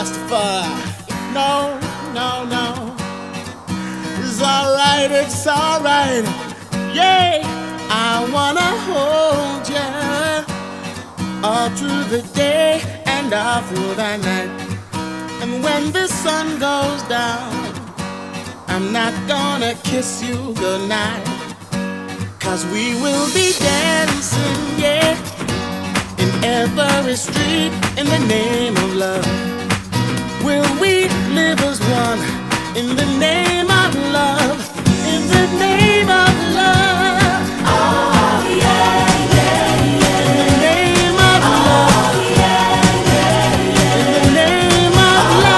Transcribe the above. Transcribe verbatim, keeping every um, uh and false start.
Rastafari. No, no, no. It's alright, it's alright. Yeah, I wanna hold you all through the day and all through the night. And when the sun goes down, I'm not gonna kiss you goodnight. Cause we will be dancing, yeah, in every street in the name of love. Will we live as one in the name